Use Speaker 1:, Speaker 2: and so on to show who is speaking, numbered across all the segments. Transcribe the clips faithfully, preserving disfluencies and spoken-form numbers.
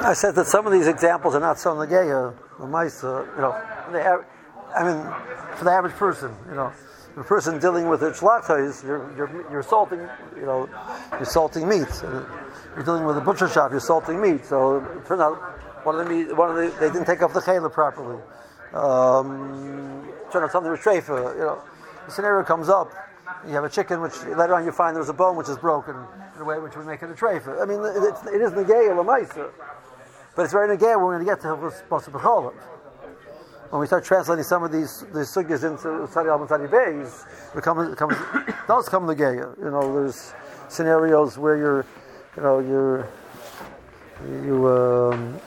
Speaker 1: I said that some of these examples are not so negeya, the mice, uh, you know, the, I mean, for the average person, you know, the person dealing with its lactose, you're, you're you're salting, you know, you're salting meat. You're dealing with a butcher shop, you're salting meat. So it turned out one of the meat, one of the they didn't take off the chayla properly. Um, turned out something was treifa. You know, the scenario comes up. You have a chicken, which later on you find there's a bone which is broken in a way which would make it a treifa. I mean, it, it, it is negeya l'maisa, but it's very negeya. We're going to get to Hilchos Basar B'cholim. When we start translating some of these these sugyas into Tzadi Al and Tzadi Beis, it comes, it comes, it does come negeya. You know, there's scenarios where you're, you know, you're, you, um,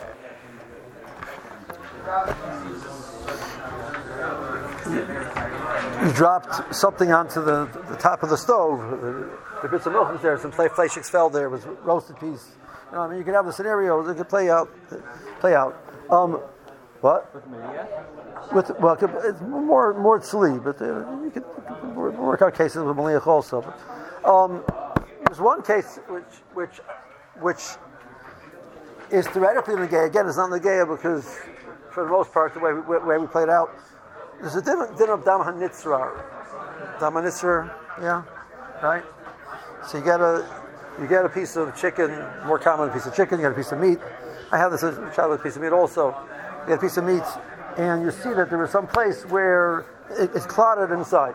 Speaker 1: you, you dropped something onto the, the top of the stove. The, the bits of milk was there, some fleischiks fell there, it was roasted piece. You know, I mean, you can have the scenarios. It could play out, play out. Um, What?
Speaker 2: With media?
Speaker 1: With well, it's more more tzli, but uh, you could work out cases with maliach also. But, um, there's one case which which which is theoretically negeya. Again, it's not negeya because, for the most part, the way we, way we played out, there's a din of dam hanitzra, dam hanitzra, yeah, right. So you get a you get a piece of chicken, more common a piece of chicken. You get a piece of meat. I have this child with a piece of meat also. You get a piece of meat, and you see that there is some place where it, it's clotted inside.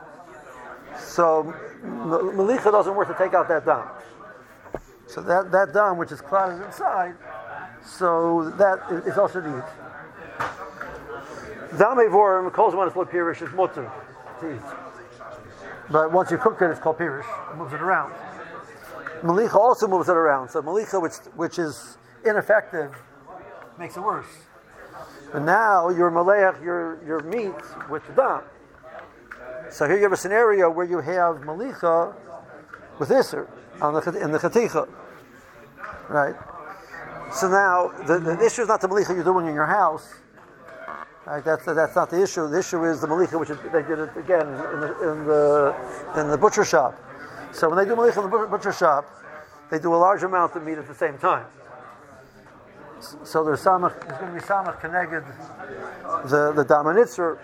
Speaker 1: So malicha doesn't work to take out that dam. So that, that dam which is clotted inside, so that is also neat. Dam evorim, calls one is called pirish, is mutter to eat. But once you cook it, it's called pirish. It moves it around. Malicha also moves it around. So malicha, which which is ineffective, makes it worse. And now you're maleach your your meat with the dam. So here you have a scenario where you have malicha with iser on the in the chaticha, right? So now the, the issue is not the malicha you're doing in your house. Right? That's that's not the issue. The issue is the malicha which is, they did it again in the in the in the butcher shop. So when they do malicha in the butcher shop, they do a large amount of meat at the same time. So there's samach. There's going to be samach keneged the the dam hanitzra.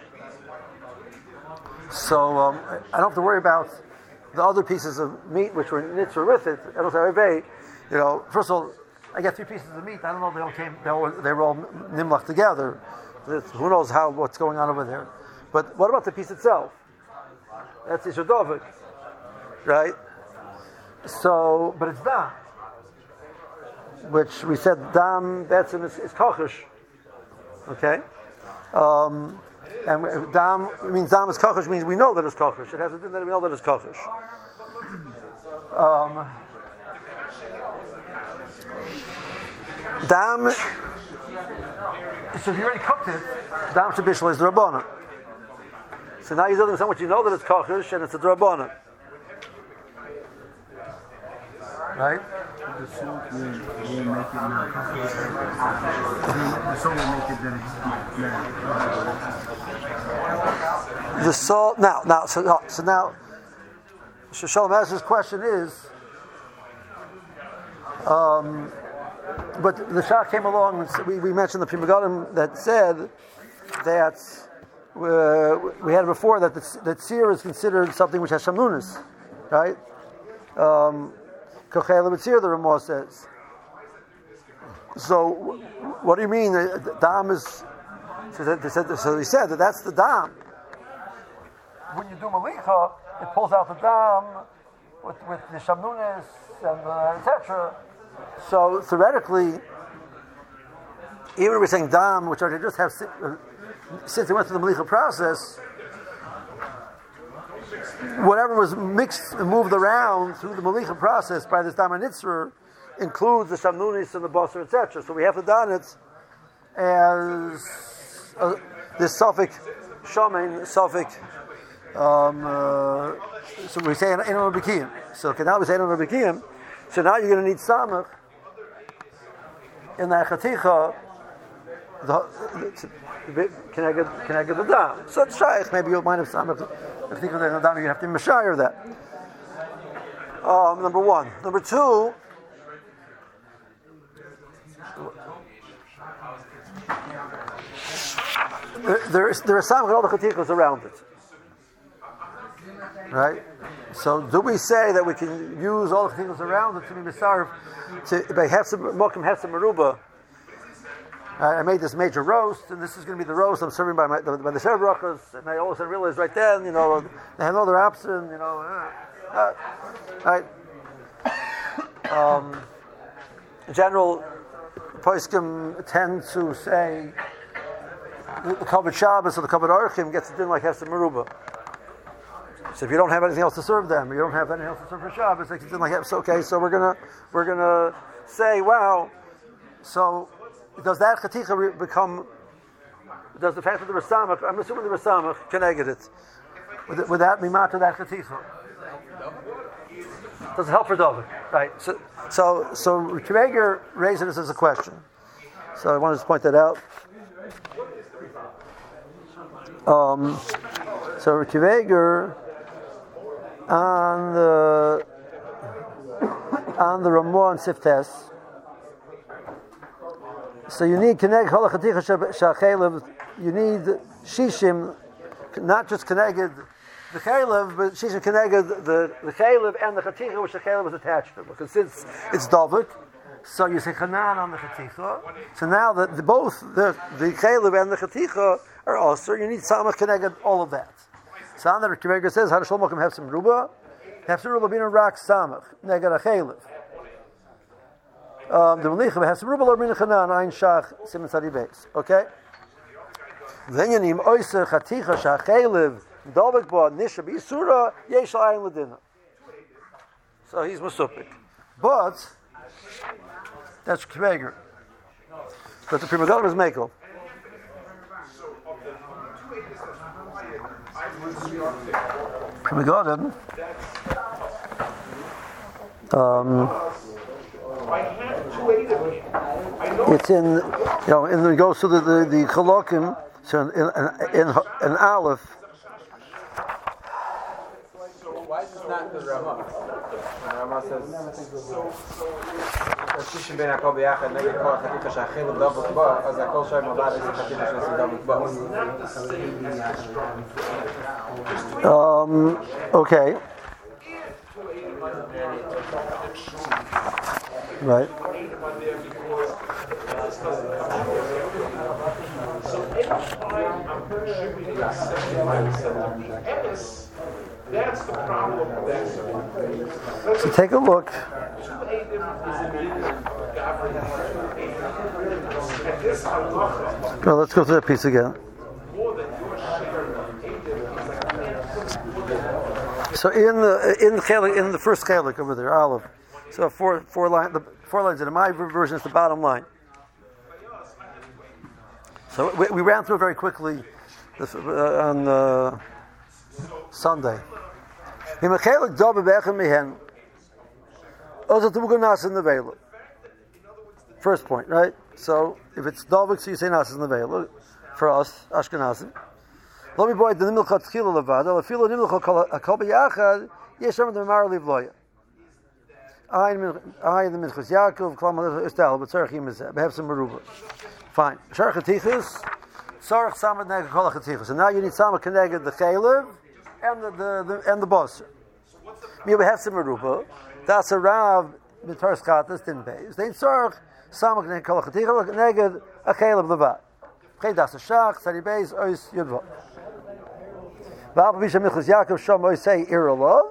Speaker 1: So um, I don't have to worry about the other pieces of meat which were nitzra with it. I don't say, you know, first of all, I get three pieces of meat. I don't know if they all came. They were, they were all nimlach together. It's, who knows how what's going on over there? But what about the piece itself? That's Isher Dovik, right? So, but it's dam, which we said dam. That's in is, is kochish, okay? Um, and dam means dam is kochish means we know that it's kochish. It has to do that we know that it's kochish. Um, dam. So if you already cooked it, dam shabishla is the rabbanon. So now you're doing something which you know that it's kochish and it's a rabbanon, right?
Speaker 2: The salt will, will make it not the salt will make it then
Speaker 1: The salt now now so so now Shalom Ezra's question is um, but the Shah came along and we, we mentioned the Pri Megadim that said that uh, we had before that the, that seer is considered something which has shamlunis, right? Um, Kochela B'tzir, the Ramah says. So, what do you mean? The dam is. So they said, so he said that that's the dam. When you do malicha, it pulls out the dam with, with the shamnunis and uh, et cetera. So theoretically, even if we're saying dam, which are just have uh, since they went through the malicha process, whatever was mixed and moved around through the malicha process by this dam hanitzra includes the shamnunis and the basar, et cetera. So we have to don it as uh, this suffix shaman, suffix. Um, uh, so we say enon b'kiyim. So okay, now we say enon b'kiyim. So now you're going to need samach in that chaticha. Can I get can I get the dam? So it's shaykh. Maybe you'll mind if samach. If you think of the you have to mashayir that. Um, number one. Number two. there, there is there are some all the chatichos around it, right? So do we say that we can use all the chatichos around it to be misarv to by hefsem mokim hefsem meruba? I made this major roast, and this is going to be the roast I'm serving by my by the Sheva Brachos, and I all of a sudden realized right then, you know, they have other option, you know, uh, uh, right? Um, in general, poskim tend to say the, the Kavod Shabbos or the Kavod Orchim gets it in like Hefsem Meruba. So if you don't have anything else to serve them, you don't have anything else to serve for Shabbos, it gets in like Hefsem. Okay, so we're gonna we're gonna say, wow, so. Does that chaticha become? Does the fact that the Rasamach? I'm assuming the Rasamach connected it. Would, would that be matter that chaticha? Does it help for David? Right. So, so, so Rekiveger raised this as a question. So I wanted to point that out. Um, so Rekiveger on the on the Ramah and Siftes. So you need Keneg Kol HaChaticha Shachelev. You need Shishim, not just Keneged the Chelev, but Shishim Keneged the the Chelev and the Chaticha which the Chelev was attached to. Because since it's Dovik, so you say Chanan on the Chaticha. So now that the, both the the Chelev and the Chaticha are also, you need Samach Keneged all of that. So on the Rekiveger says, How does Shlomo Mokim have some Ruba? Have some Ruba being a rock Samach Neged a Chelev. Um, the Melicha has some Rubel or Minachanan Ein Shach Simon Sadi Beis. Okay. Then you need Oyser Chaticha Shachelev Dovik Ba Nisha B'Isura Yesh Ayin Ladina. So he's Musupik, but that's Kveger. But the Pri Megadim is Mekel. Pri Megadim. Um. It's in, you know, and it goes to the the, the Chalokim, so in in, in in Aleph.
Speaker 3: Why is this not the Ramah? The Ramah says, "Shishim ben Hakol b'yachad neged kol chaticha shachelev dovuk ba, az hakol shay mavad is chaticha shasi dovuk ba."
Speaker 1: Um. Okay. Right.
Speaker 4: That's the problem.
Speaker 1: So take a look. Well, let's go through that piece again. So in the in the chelik, in the first chelik over there, Aleph. So four four line the four lines in my version is the bottom line. So we, we ran through it very quickly this, uh, on uh, Sunday. First point, right? So if it's Dovik, so you say Nas in the veil. For us, Ashkenazim. Let me boy the Nimilchat Tchila Levada. If you look Nimilchat Kol B'Yachad, Yeshem the Mar Livloya. I in the Minchas Yaakov, Klamal Istal, but Tzarchim is have some Meruba. Fine. Shar Chatichas, Sarach Samad Neged Kol Chatichas. So now you need Samad Keneged the Chalev and the the, the and the Basar. We have some Meruba. That's a Rav Mitar Skatas didn't pay. They Sarach Samad Keneged Kol Chatichas Neged a Chalev Levat. Chay Das a Shach Sari Beis Ois Yudva. Va'al B'Misha Minchas Yaakov Shom Ois Say Irolov.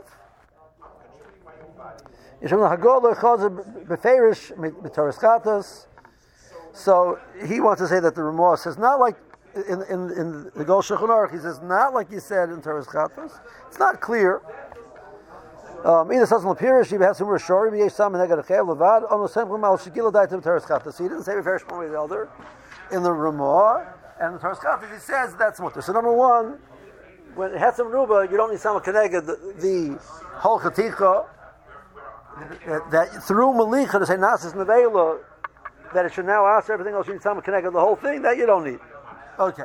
Speaker 1: So he wants to say that the Ramah says not like in in, in the Gol Shulchan Aruch. He says not like you said in Torah Chatas. It's not clear. Um, either says Lapirish, he has some Rishori, he has some Negadachev Levad. On the same Mal Shigila died to Torah Chatas. So he didn't say Beferish Shmoni the Elder in the Ramah and the Torah Chatas. He says that's mutter. So number one, when it has some Ruba, you don't need some Keneged the, the whole Chaticha. That, that through Malicha to say Nasis Nevela, that it should now ask everything else, you need someone connected the whole thing, that you don't need. Okay.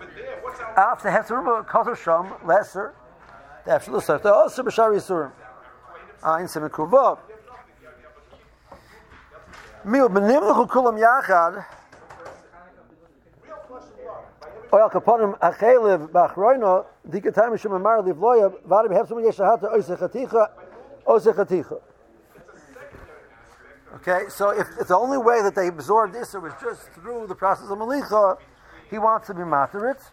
Speaker 1: After Hetzeruma Kotor Sham, lesser, the Absolute Sarta, also Bashar Yisurim. Ein semikuva. Miu benimlu kulam yachad. Oyal kaponim achelev bachroino dikatayim shemamar livloya varim hefsum yeshahata oisechaticha oisechaticha. Okay, so if, if the only way that they absorbed this was just through the process of malicha, he wants to be matir it.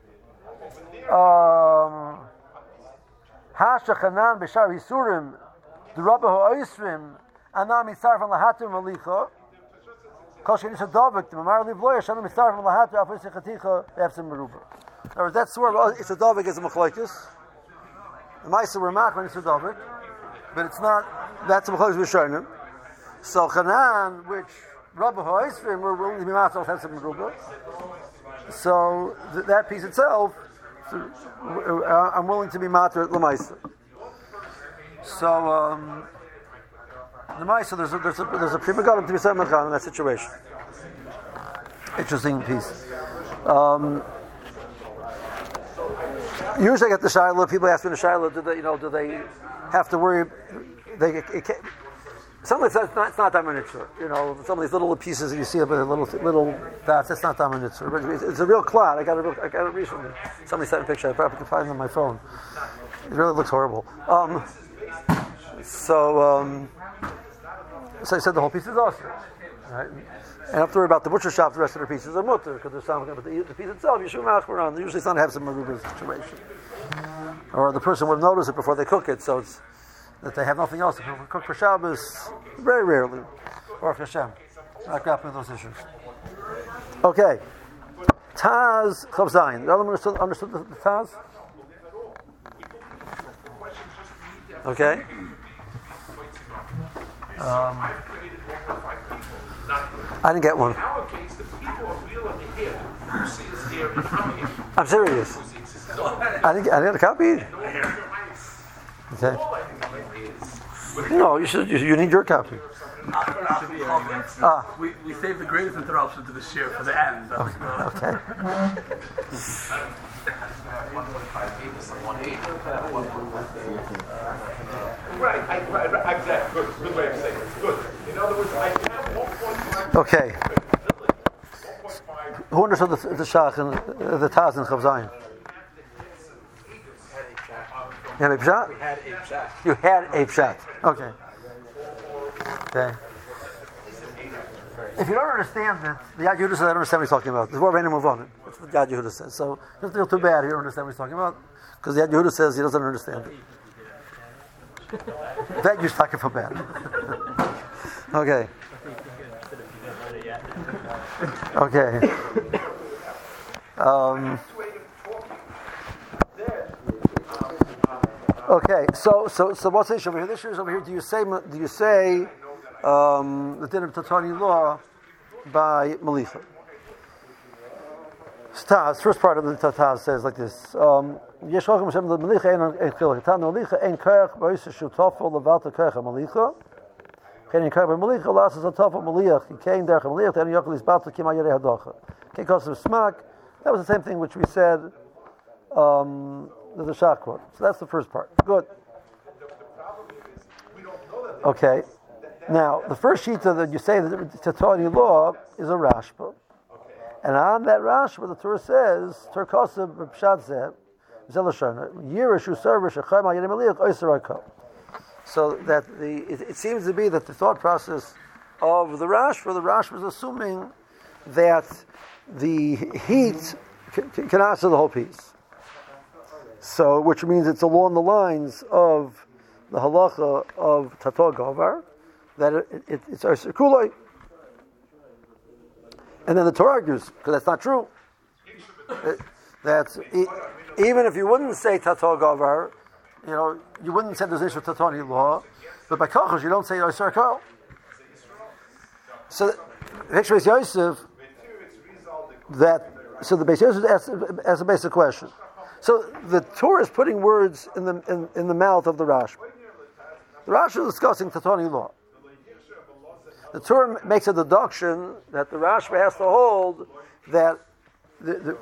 Speaker 1: Um, Hasha chanan b'shar hisurim d'rabahu oisrim anam mitzar from lahatim malicha. Kol shenis hadavik t'mamar livloya shanam mitzar from lahatim afoisechaticha b'efsim meruba. In other words, that sort of it's a davik is a machlokes. The ma'aser were machman it's a davik, but it's not. That's a machlokes b'shonim. So Chanan, which Rabbi Ha'isrim were willing to be matzal Hefsem Meruba. So th- that piece itself, uh, I'm willing to be matzal L'maisa. So um, L'maisa, there's a there's a there's a primagodim to be said in that situation. Interesting piece. Um, usually, I get the Shiloh. People ask me the Shiloh. Do they, you know, do they have to worry? They it, it, Some of it's not, it's not Damanitzer. You know, some of these little pieces that you see up with little little dots, that's not Damanitzer. It's, it's a real cloud. I got it. I got it recently. Somebody sent a picture. I probably can find it on my phone. It really looks horrible. Um, so, um, so I said the whole piece is awesome. Right? And I don't have to worry about the butcher shop. The rest of the pieces are mutter because there's something. But the, the piece itself, Yeshua Machmer on. Usually, it's not have some Maruba situation, or the person would notice it before they cook it. So it's that they have nothing else to cook for Shabbos, very rarely. Or for Hashem. Not grappling with those issues. Okay. Taz Chav Zayin. The other one understood, understood the, the Taz? Okay. Um, I didn't get one. I'm serious. I didn't, I didn't get a copy? Okay. No, you should. You, you need your copy. Ah.
Speaker 5: We we saved the greatest interruption to the share for the end.
Speaker 1: Okay. okay.
Speaker 4: Right, I, right, right, exactly. Good, good way of saying it. Good. In other words, I have one point five.
Speaker 1: Okay. Who understood the the Shach and uh, the Taz and Chav Zayin? You had a pshat?
Speaker 3: We had a pshat.
Speaker 1: You had a pshat. Okay. Okay. If you don't understand it, the Yad Yehuda says, I don't understand what he's talking about. This is what we're going to move on. That's what Yad Yehuda says. So, you don't feel too bad if you don't understand what he's talking about, because the Yad Yehuda says he doesn't understand it. That you're talking for bad. Okay. Okay. Um, Okay, so so so what's the issue over here? The issue is over here. Do you say do you say um, the din of Tatani law by Malicha? Taz, first part of the Taz says like this: Yesh Chacham Hashem the Malicha ein chiluk. Tan Malicha ein kerch ba'isa shutafel levalta kerch Malicha. Ken ein kerch b'Malicha lasas atafel Maliach. He came derech Maliach. Then Yokel is balta kima yerei hadocha. Came because of smack. That was the same thing which we said. Um, There's a Shach quote. So that's the first part. Good. Okay. Now, the first sheet that you say that Tatani law is a Rashba. And on that Rashba, the Torah says, Turkosa b'pshat zelashana, yirishu servish achayim al yedim aliyach oisarako. So that the it, it seems to be that the thought process of the Rashba, the Rashba is assuming that the heat can, can answer the whole piece. So, which means it's along the lines of the halacha of Tato Govar, that it, it, it's our Kuloi. And then the Torah argues, because that's not true. That, that's, e- even if you wouldn't say Tato Govar, you know, you wouldn't say there's issue Tatoni law, but by Kochos you don't say Yosar Kol. So, Hikshvei Yosef, that, so the Beis Yosef asks, asks a basic question. So the Torah is putting words in the in, in the mouth of the Rashi. The Rashi is discussing Tatani law. The Torah makes a deduction that the Rashi has to hold that the, the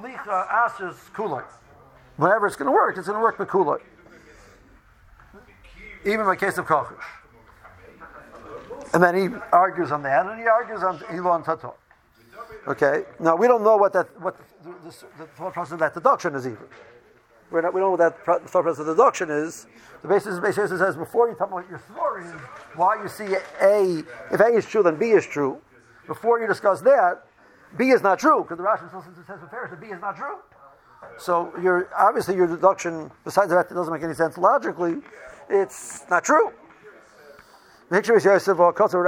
Speaker 1: Malicha answers Kulai. Whenever it's going to work, it's going to work with Kulai. even in the case of kochush. And then he argues on that, and he argues on Elon Tato. Okay. Now we don't know what that what the, the, the thought process of that deduction is either. We're not, we don't know what that pro- thought process of deduction is. The basis basis says before you talk about your story, why you see A, if A is true, then B is true. Before you discuss that, B is not true because the Rashi says that B is not true. So your obviously your deduction, besides that, it doesn't make any sense logically. It's not true. So you look at the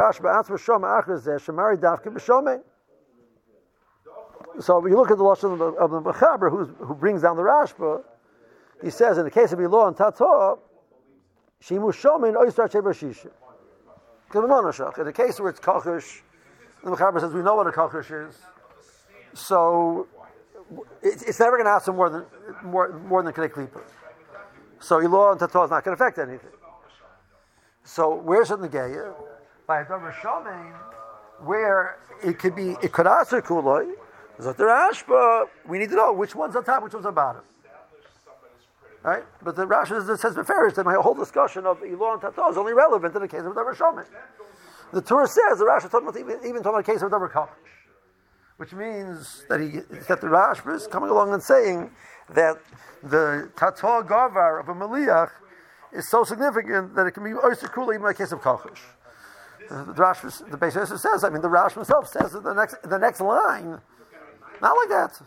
Speaker 1: lashon of the, of the Mechaber, who's, who brings down the Rashba. He says in the case of Ilo and Tato, Shimu Shomin Oistar Sheber Shisha. In the case where it's Kochush, the Mechaber says we know what a Kochush is, so it, it's never going to ask him more than more more than Kedei Klipa. So Ilo and Tato is not going to affect anything. So where's it in the Geya? By a Dover Shomin, where it could be, it could answer Kuloi. Zot the Rashba, we need to know which one's on top, which one's on bottom. Right? But the Rashi says Beferish that my whole discussion of Ilo and Tato is only relevant in the case of Dover Shomin. The Torah says the Rashi talking about even, even talking about the case of Dover Kochush, which means that he that the Rashba is coming along and saying that the Tato Gavar of a Meliach is so significant that it can be oyster kula even in the case of kochush. The, the Rashi, the Beis Yosef says. I mean, the Rashi himself says that the next, the next line, not like that.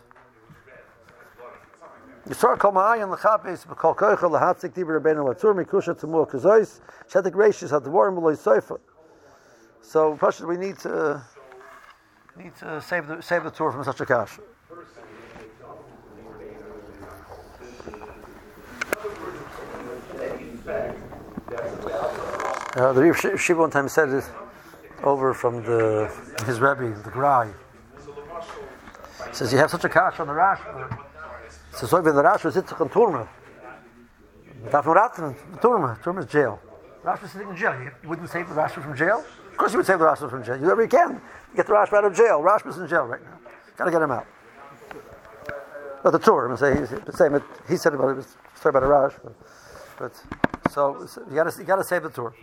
Speaker 1: Yisrael kol ma'ayin l'chapes b'kol koicha l'hatzik diber rabbeinu latur mikusha t'mur kazois shetik reishis hadvorim v'loy soifa. So, Pashut, we need to need to save the save the Torah from such a kasha. Uh, the Rebbe Shiva one time said it over from the his Rebbe, the Grai. He says, you have such a kash on the Rashba. He says, over the Rashba sits on Turma. Turma. Turma is jail. Rashba is sitting in jail. You wouldn't save the Rashba from jail? Of course you would save the Rashba from jail. You ever can. Get the Rashba out of jail. Rashba's in jail right now. Got to get him out. But the Torah, say, he said about it, was sorry about a Rashba. But, so, so you got to you got to save the Torah.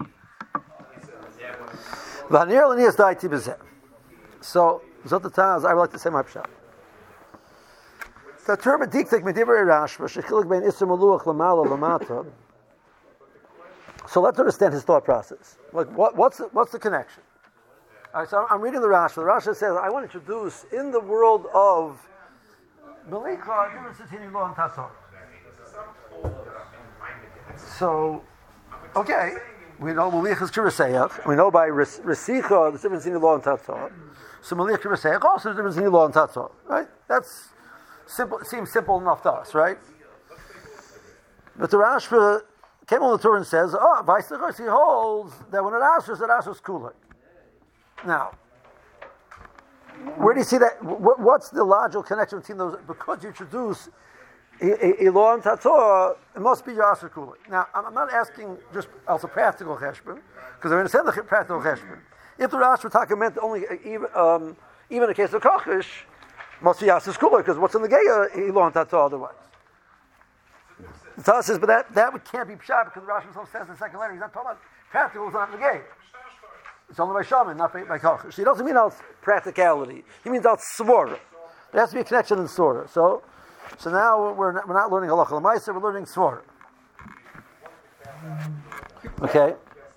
Speaker 1: So, Zotataz, I would like to say my pshat. The term diktik medivrei Rashba shechilik bein isur maluach lamala lamata. So let's understand his thought process. Like, what, what's the, what's the connection? All right, so I'm reading the Rashba. The Rashba says, I want to introduce in the world of Melika, difference law and Tato. So, okay, we know Maliach is Kiraseyach. We know by Resicha the difference between law and Tatzah. So Maliach Kiraseyach also the difference between law and Tatzah. Right? That's simple. It seems simple enough to us, right? But the Rashba came on the Torah and says, "Oh, Vaisachos he holds that when it answers, it answers kulei." Now, where do you see that? What's the logical connection between those? Because you introduce Ilo and Tatzah, it must be Yasser Kula. Now, I'm not asking just also practical cheshbon, because I understand the practical cheshbon. If the Rashi Taka meant only even um, even in the case of Kochush, must be Yasser Kula, because what's in the Geya, Ilo and Tatzah otherwise. The Torah says, but that, that can't be Pshat, because the Rashi himself says in the second letter, he's not talking about practical, it's not in the Geya. It's only by Shaman, not by, by Kochush. He doesn't mean out practicality. He means out Svora. There has to be a connection in Svora. So, So now we're not, we're not learning halacha l'maisa, we're learning svara. Okay.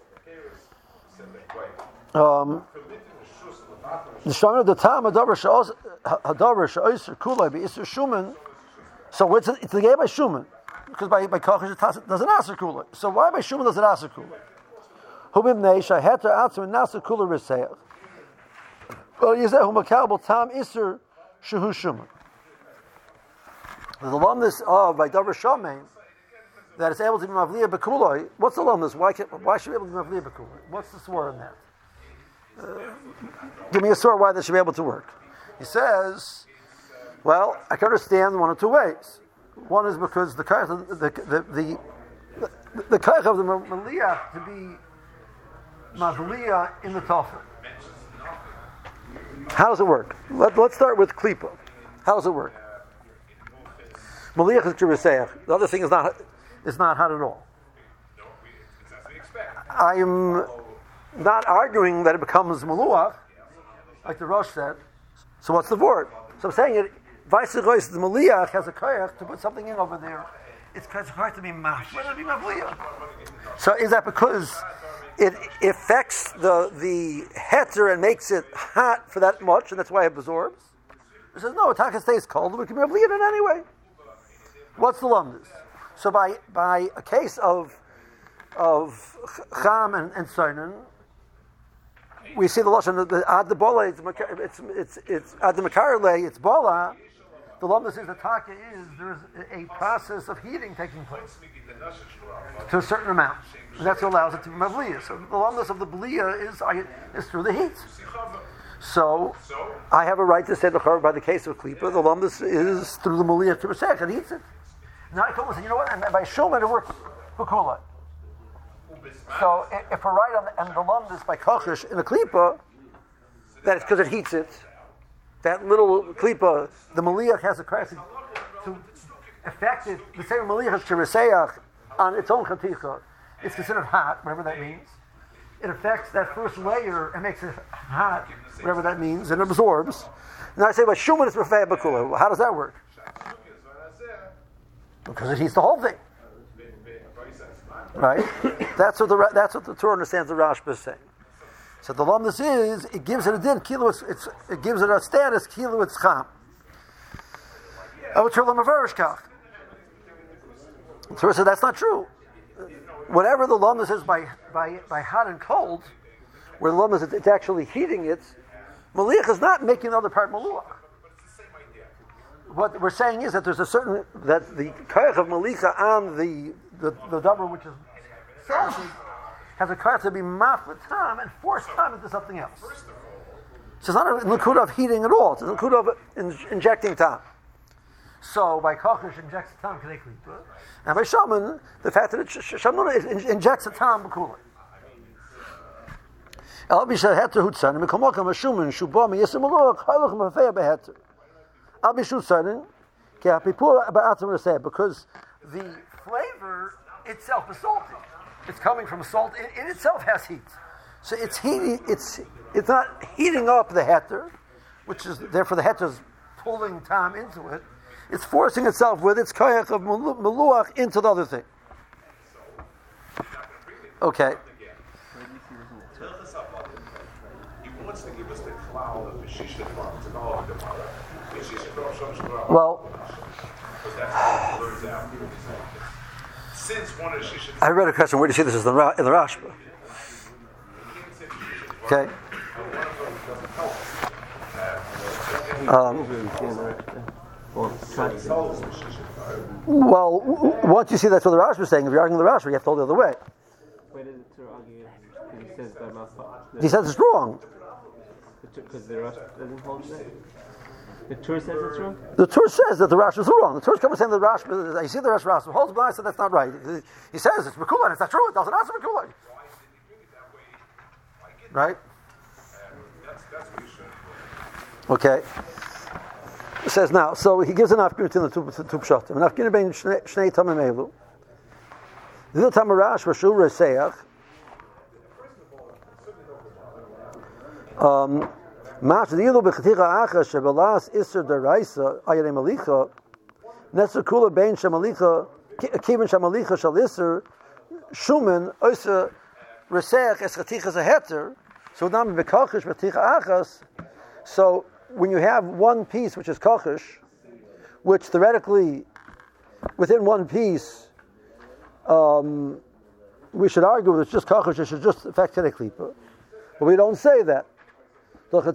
Speaker 1: Um, the shana the tam hadavar she'os hadavar she'oser kulay be'isur shuman. So it's it's the gay by shuman because by by kochush it doesn't aser kulay. So why by shuman does it aser kulay? Hubim neisha heter atzim naser kulay reseach. Well, you say humakabel tam isur shehu shuman. The alumnus of by Dover Shomein that is able to be mavliya bekuloi. What's the alumnus? Why can, why should we be able to be mavliya bekuloi? What's the swore in that? Uh, give me a swore why they should be able to work. He says, well, I can understand one of two ways. One is because the kaich the the the the, the kaich of the maliyah to be mavliya in the tofel. How does it work? Let, let's start with klipa. How does it work? Maliach is Jerusalem. The other thing is not is not hot at all. I'm not arguing that it becomes Maluach, like the Rosh said. So what's the word? So I'm saying it, Vaisigois, the Maliach has a koyach to put something in over there. It's koyach to be mach. Why not be Mavliach? So is that because it affects the the heter and makes it hot for that much, and that's why it absorbs? It says, no, Taka stays cold, we can be Mavliach in it anyway. What's the lumdus? So by by a case of of Cham and, and Soinen, we see the lashon the ad the bola. It's it's it's it's ad the makarle. It's bola. The lumdus is the taka is there is a process of heating taking place to a certain amount, and that's what allows it to be mavliya. So the lumdus of the bliya is is through the heat. So I have a right to say the chor by the case of klipa. The lumdus is through the maliya to a and heats it. Now I told him, you know what? And by shulman it works b'kula. So if we're right on the, and the lumdus by kochish in a klipa, that it's because it heats it. That little klipa, the maliach has a crash to affect it. The same maliach as chiriseach on its own chaticha. It's considered hot, whatever that means. It affects that first layer and makes it hot, whatever that means, and it absorbs. Now I say, but shuman is b'fei b'kula. How does that work? Because it heats the whole thing. Right? That's what the that's what the Torah understands the Rashba is saying. So the lumdus is it gives it a din kilo it's, it's it gives it a status kilo it's cham. I would tell them a verishkach. Torah said that's not true. Whatever the lumdus is by by by hot and cold, where the lumdus is it's actually heating it, maliach is not making the other part maluach. What we're saying is that there's a certain that the koyach of malicha on the the the davar which is salty has a koyach to be maf with tam and force tam into something else. So it's not a nakuda of heating at all. It's a nakuda of in, injecting tam. So by kochish injects the tam correctly, and by shaman the fact that it shamuna in, injects the tam b'kula. El b'shel heter hutzan and b'komokam ashumin shubah miyasim malach halach mafei beheter. Because the flavor itself is salty. It's coming from salt. It, it itself has heat. So it's heating. It's it's not heating up the heter, which is therefore the heter is pulling tam into it. It's forcing itself with its koyach of meluach into the other thing. Okay. Well, I read a question. Where do you see this is in the Rashba? Okay. Um, well, once you see that's what the Rashba is saying, if you're arguing the Rashba, you have to hold the other way.
Speaker 6: Where did the Torah argue? He says that
Speaker 1: he says it's wrong.
Speaker 6: Because the Rashba doesn't hold that. The Torah says it's wrong?
Speaker 1: The Torah says that the Rashba is wrong. The Torah comes saying that the Rashba, you see the Rashba holds, but I said that's not right. He says it's Mekula, and it's not true. It doesn't answer Mekula. Right? Okay. It says now, so he gives an afghan in the two pshatim. An afghan bein shnei tamim elu. The tamarash v'shu reseach. Um, Mach the yilu b'chaticha achas shebelas iser deraisa ayere malicha netzer kula bein shemalicha kiven shemalicha shal iser shumen oisa reseach es chatichas a heter so now b'kachish b'chaticha achas. So when you have one piece which is kachish, which theoretically within one piece um, we should argue that it's just kachish, it should just affect a klipa, but we don't say that. They don't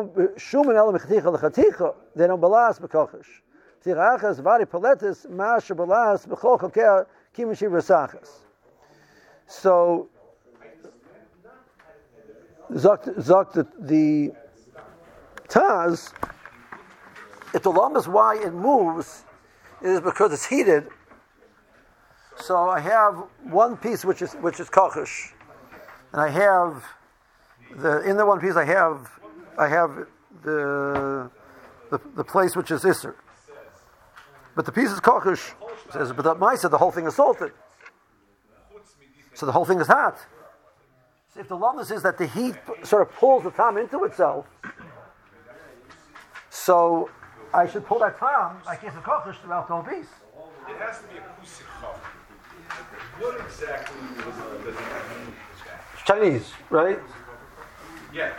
Speaker 1: balas b'kochish. Tichachas vari paletis masher balas b'chol kokea kimashi resachas. So, zokt zokt the, the Taz, if the lump is why it moves, it is because it's heated. So I have one piece which is which is kochish, and I have the in the one piece I have. I have the, the the place which is Isser. But the piece is kochish. Says, but that Maisa, the whole thing is salted. So the whole thing is hot. So if the lumnus is that the heat sort of pulls the tam into itself, so I should pull that tam like it's a kochash throughout the whole piece.
Speaker 4: It has to be a kusik chum. What exactly does it mean?
Speaker 1: It's Chinese, right?
Speaker 4: Yeah.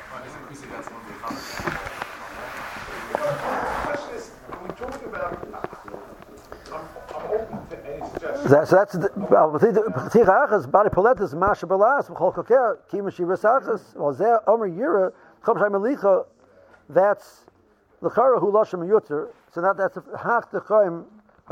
Speaker 4: The question is, when we talk about, I'm, I'm open to any suggestions.
Speaker 1: That, so that's the Achas body poletas masha balas v'chol kokeh kimashi resachas or zeh omer yira chomshay melicha. That's l'chara hu lashon yuter. So that that's hach dechaim.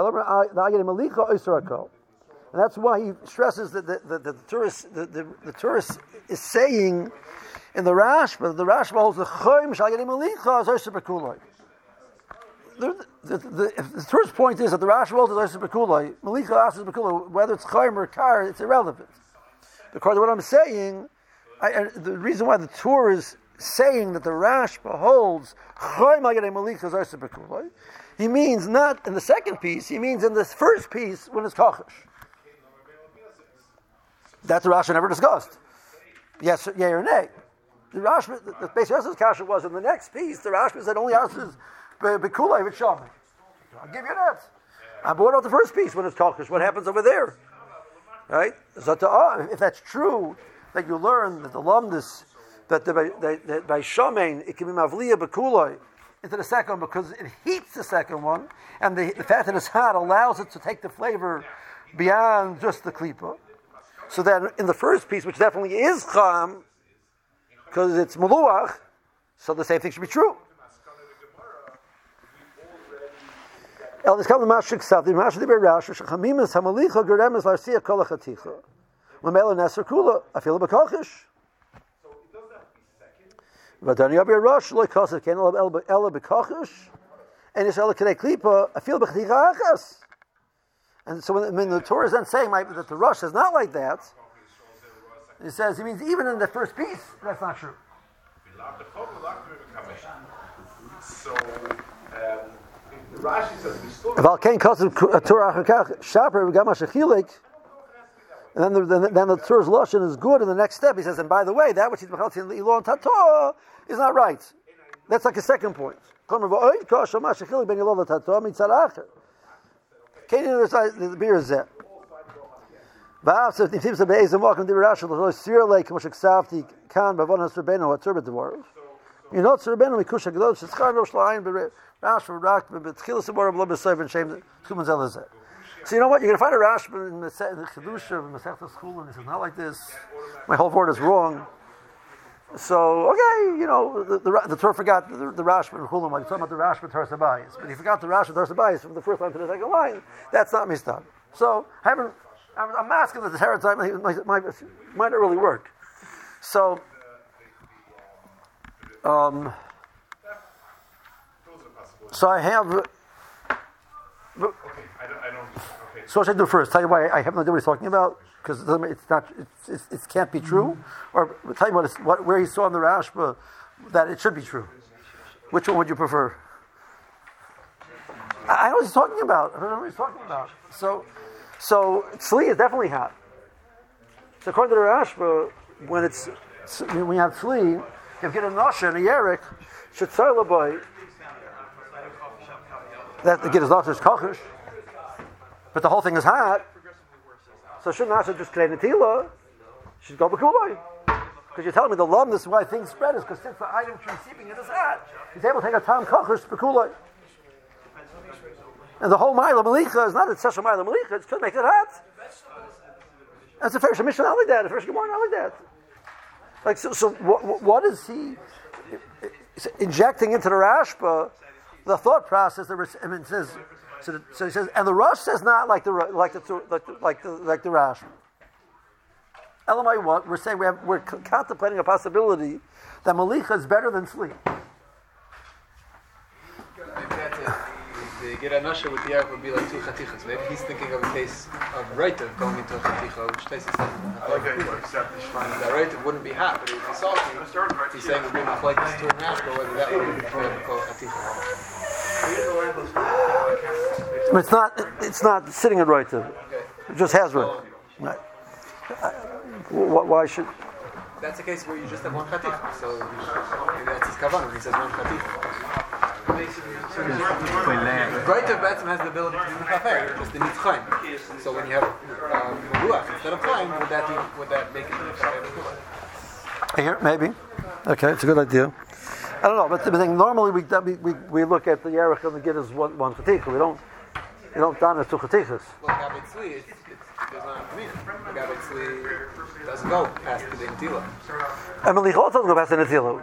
Speaker 1: And that's why he stresses that the, the, the, the tourist the, the, the tourist is saying in the Rashba, the Rashba holds the Chaim Shagadim Malicha Zoysa Bekuloi. The, the, the, the tourist point is that the Rashba holds Zoysa Bekuloi, Malicha Asas Bekuloi, whether it's Chaim or Kar, it's irrelevant. Because what I'm saying, I, and the reason why the tour is saying that the Rashba holds Chaim Shagadim Malicha Zoysa Bekuloi, he means not in the second piece, he means in the first piece when it's Kachash. That's the Rashi never discussed. Yes, yay or nay. The Rashi, the, the basic Yosef's Kasha was in the next piece, the Rashi said only answers Bekulai with Shaman. I'll give you that. I brought out the first piece when it's Kachash. What happens over there? Right? So to, uh, if that's true, that you learn that the lumdus, that, the, that, that by Shaman, it can be Mavliya Bekulai, into the second one because it heats the second one, and the, the fact that it's hot allows it to take the flavor beyond just the klipa. So then in the first piece, which definitely is cham, because it's meluach, so the same thing should be true. El niskam l'mashik sav, the mashik diber rash, shechamimis hamalicha geremes l'arsiya kol hachaticha. Mamela neser kula, afila b'kochish. V'adani abir rosh, lo yikosav ken ela b'kochish, and it's ela kedei klipa, afila b'chaticha achas. And so when, when the Torah is then saying my, that the Rosh is not like that, he says, he means even in the first piece, that's not true.
Speaker 4: So, um, the Rashi says, we still...
Speaker 1: And then the, then, then the Torah's Lashon is good in the next step. He says, and by the way, that which he's Mechalti in Ilon Tato is not right. That's like a second point. Can't you understand the beer is that? Va'af if seems to be Eizem walking to Rashi, the Sir Lake, Moshek Safti, Khan, Bavon Has Rabbeinu, what Turbet Devorov. You know, Sir Rabbeinu, Mikusha Gdosh, it's Khan, Rosh Lain, Rash, Rak, Betchilas, Devorov, Lobe Sev, and Shem, Kumanzel is that. So you know what? You're going to find a Rash in the Chedusha, in the Masechta School, and he says, not like this. My whole word is wrong. So, okay, you know, the, the, the Torah forgot the, the Rashba and Chulam, like talking about the Rashba and Torah Sabayis. But he forgot the Rashba and Torah Sabayis from the first line to the second line. That's not Mistad. So, I haven't, I'm, I'm asking that the Torah time might, might, might not really work. So, um, so I have. Okay,
Speaker 4: I don't, I don't, okay.
Speaker 1: So what should I do first? Tell you why I have no idea what he's talking about. Because it's not, it's, it's, it can't be true, or tell you what, it's, what where he saw in the Rashba that it should be true. Which one would you prefer? I, I know what he's talking about. I don't know what he's talking about. So, so tzli is definitely hot. So according to the Rashba, when it's when you have tzli, you get a nasha and a yerek, shetzar labai. That to get his nasha is kachish, but the whole thing is hot. So should not just claim Netila, should go Bekuloi. Because you're telling me the lum, this is why things spread, is because since the item she's receiving it is hot, he's able to take a Tam Kochers Bekuloi. And the whole Ma'ila Malicha is not a special Ma'ila Malicha, it's to make it hot. That's a first mission, not like that, a first Gemara, not like that. Like, so, so what, what is he injecting into the Rashba, the thought process that I mean, it says, So, the, so he says, and the Rosh says not like the like the like the like the, like the Rash. Elamai, what we're saying, we have, we're contemplating a possibility that Malicha is better than sleep.
Speaker 3: Maybe that's it. The Geranasha with the Arab would be like two chatichas. Maybe he's thinking of a case of right of going into a chaticha, which tastes the same.
Speaker 4: Okay, you accept this fine.
Speaker 3: That right of wouldn't be hot, but it would be salty. He's saying it would be like this to a Nashka, whether that would be called chaticha.
Speaker 1: It's not. It's not sitting at right. It just has right. Right. Why should?
Speaker 3: that's a case where you just have one chatif. So maybe that's his kavan when he says one chatif. Greater Betzim has the ability to do chafer, just the nitzchaim. So when you have meluach um, instead of time, would that be, would that make it chafer?
Speaker 1: Here, maybe. Okay, it's a good idea. I don't know, but the thing normally we we we look at the yarech and the gid as one one chatikah. We don't we don't don it two chatikas.
Speaker 3: Well, Gabbai Tzli, it's there's not a meaning. Gabbai Tzli doesn't go past the Netilah.
Speaker 1: And Melicha also doesn't go past the Netilah.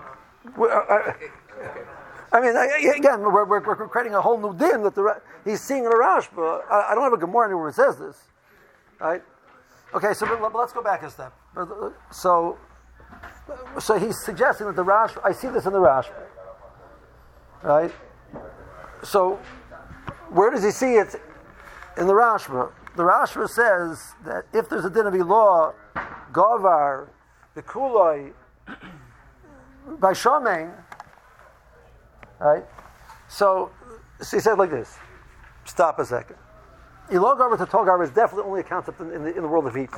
Speaker 1: I mean, I, again, we're, we're, we're creating a whole new din that the he's seeing in a Rashba. I, I don't have a Gemara anywhere that says this, right? Okay, so but, but let's go back a step. So, so he's suggesting that the Rashba. I see this in the Rashba, right? So, where does he see it in the Rashba? The Rashba says that if there's a din of law, Gavar, the Kuloi, by Shomein. Right? So, so he said like this. Stop a second. Ilogar to Togar is definitely only a concept in, in, the, in the world of heat.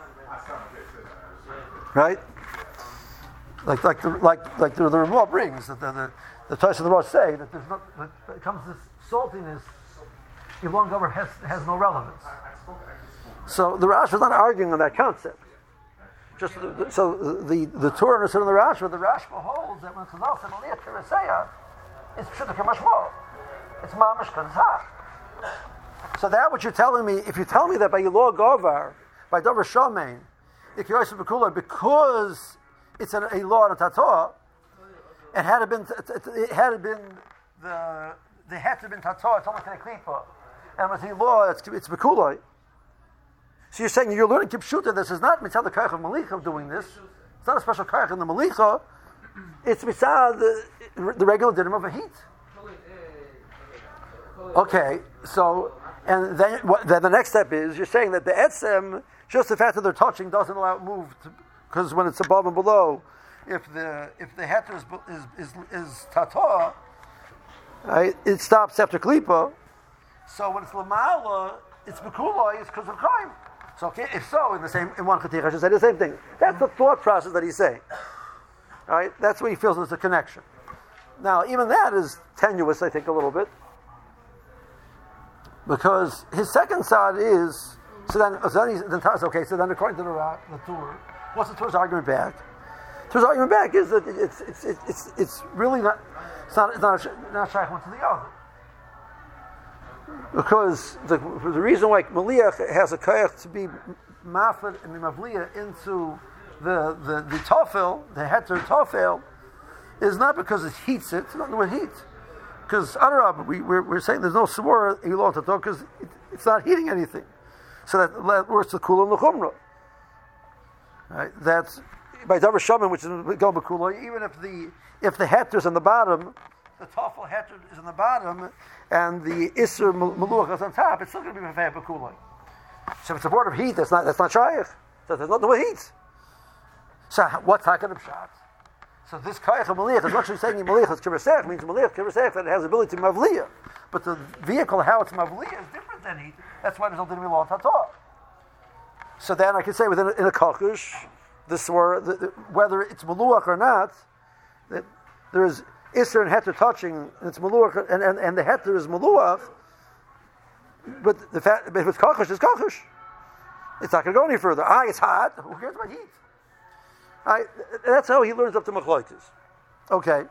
Speaker 1: Right? Like like the, like like the, the Ramah brings that the the, the Tosh and the Rosh say that there's not that it comes this saltiness. Ilogar has has no relevance. So the Rash was not arguing on that concept. Just the, the, so the the Torah understood in the Rash, the Rash holds that when Chazal said Aliyah Teresaya, it's Pshuta Kemashmo. It's Mamash Kanzah. So that what you're telling me, if you tell me that by Yilor Govar, by Dover Shomein, Ikyosim Bekula, because it's an, a law and a Tatoa, it had it been it had it been the they had to have been Tatoa, it's only a Klipa. And with the law it's it's Bekula. So you're saying you're learning Kipshuta, this is not Mitzad the Kaich of Malicha doing this. It's not a special Kaich in the Malicha. It's Mitzad the, the regular dinim of a heat. Okay, so, and then what, then the next step is, you're saying that the Etzem, just the fact that they're touching doesn't allow it move, because when it's above and below, if the if the heter is is is, is Tata, right, it stops after Klipa. So when it's Lamala, it's Bekuloi, it's because of Chaim. So okay, if so, in the same in one Chatich, I should say the same thing. That's the thought process that he's saying. Right? That's what he feels is a connection. Now, even that is tenuous, I think, a little bit. Because his second side is, so then, so then he's, then, okay, so then according to the, the Torah, what's the Torah's argument back? The Torah's argument back is that it's it's it's it's, it's really not, it's not, it's not, not shaykh one to the other. Because the, the reason why Maliach has a koyach to be mafed and mavliya into the the the tofel, the heter tofel, is not because it heats it. It's not with heat. Because Adarab, we we're, we're saying there's no swara ilot at all because it, it's not heating anything. So that that works the kula and the chumrah. Right? That's by davar shaman, which is go bekula. Even if the if the heter is on the bottom, the tofel heter is on the bottom, and the iser maluach is on top, it's still going to be mefayah bekula. So if it's a board of heat, that's not that's not shaykh. So there's nothing with heat. So what's hakan of shot? So this kayach of maliach is actually saying maliach is kiversech means maliach kiversech that it has the ability to mavliya, but the vehicle how it's mavliya is different than heat. That's why there's no dinner law tatah. So then I can say within a, in a kachush, this were the, the, whether it's maluach or not, that there is iser and heter touching, and it's maluach, and, and, and the heter is maluach. But the fact, if it's kachush, it's kachush. It's not going to go any further. Ah, it's hot. Who cares about heat? I, that's how he learns up to Machlokes. Okay.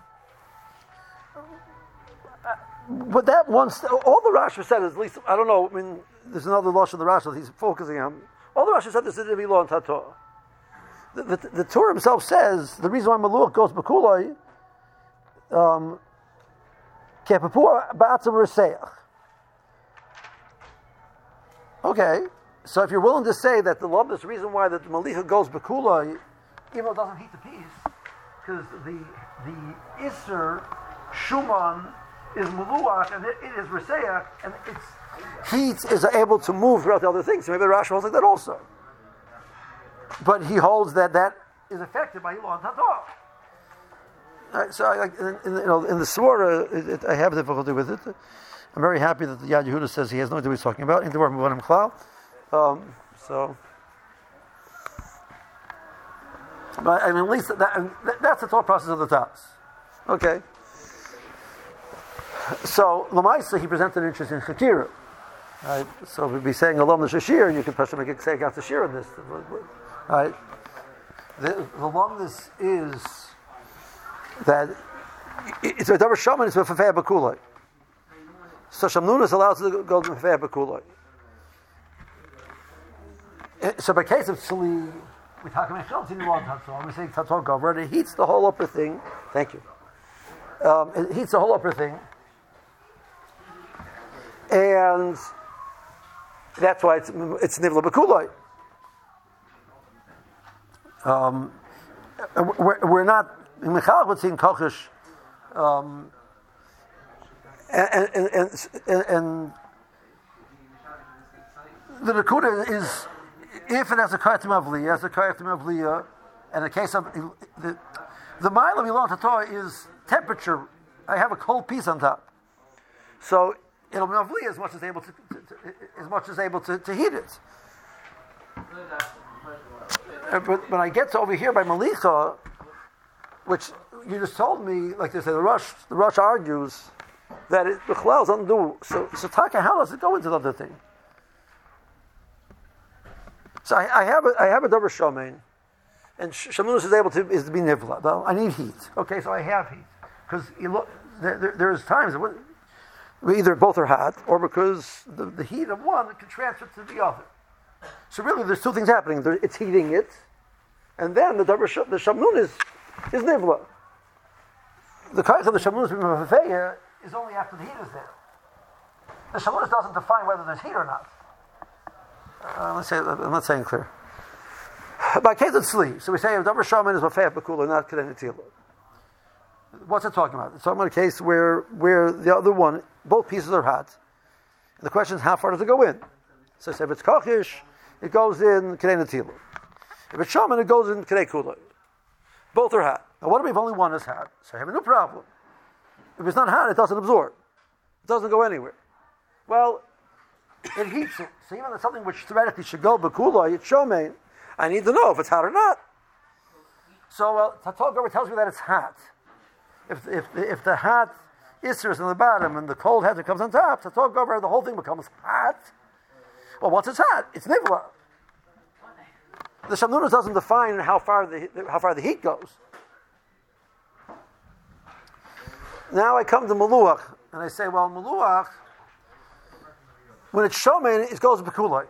Speaker 1: But that once, all the Rashi said is, at least, I don't know, I mean, there's another Lush of the Rashi that he's focusing on. All the Rashi said is to be law and Tatorah. The, the, the Torah himself says, the reason why Maluach goes Bekuloi, um, Kepapua Ba'atzim Reseach. Okay. So if you're willing to say that the love, this reason why the Malicha goes Bekuloi, even though it doesn't heat the piece, because the the Isser Shuman is Muluach and it, it is Reseach, and its heat is able to move throughout the other things. So maybe the Rashi holds like that also. But he holds that that is affected by Ilah and Tatar. Right, so I, in, in, you know, in the Swara, it, it, I have difficulty with it. I'm very happy that the Yad Yehuda says he has no idea what he's talking about. In the word Mavanim Klal. Um, so. But I mean, at least that, that's the thought process of the Taz. Okay. So Lamaisa, he presented an interest in Chakira. Right? So we'd be saying alum the Shashir, you could possibly make a say against the Shir in this. Right? The, the longness is that it's a double shaman, it's with Fafea Bakulai. So Shamnun is allowed to go to Fafea Bakulai. So by case of Tzli, we're talking about Shal Tini Long Tatzor, we're saying Tatzor Gover, it heats the whole upper thing. Thank you. Um, it heats the whole upper thing. And that's why it's it's Nivla Bakulai. Um, we're, we're not in Michal would in Kochish, um, and and, and and and the Nakuda is if it has a Kayatim Avli, it has a Kayatim Avliya, and the case of the the mile of Ilan Tator is temperature. I have a cold piece on top, so it'll be Avli as much as able to, to, to as much as able to, to heat it. But when I get to over here by Malicha, which you just told me, like they say, the Rush, the Rush argues that it the Chalal doesn't do. So, so Taka, how does it go into the other thing? So I, I have a I have a double shomain, and Shamunus is able to is to be nivla. Well, I need heat. Okay, so I have heat because you look. There, there, there's times when either both are hot, or because the, the heat of one can transfer to the other. So really, there's two things happening. There, it's heating it, and then the double the shamnun is is nivla. The kaich of the shamnun b'mafeya is only after the heat is there. The shamnun doesn't define whether there's heat or not. Uh, let's say I'm not saying clear. By case of sleep, so we say a double shaman is mafeya b'kula, not kedenetila. What's it talking about? It's talking about a case where where the other one, both pieces are hot, and the question is how far does it go in? So if it's kachish, it goes in Kedei Netilah. If it's shaman, it goes in Kedei Kula. Both are hot. Now what if only one is hot? So I have a new problem. If it's not hot, it doesn't absorb. It doesn't go anywhere. Well, it heats it. So even if something which theoretically should go Bekula, it's shaman, I need to know if it's hot or not. So well, Tatal Gover tells me that it's hot. If if if the hot Isser is on the bottom and the cold head that comes on top, Tatal Gover, the whole thing becomes hot. Well, once it's hot, it's nivla. The Shamnunus doesn't define how far the how far the heat goes. Now I come to Maluach, and I say, well, Maluach, when it's Shomen, it goes Bekulai.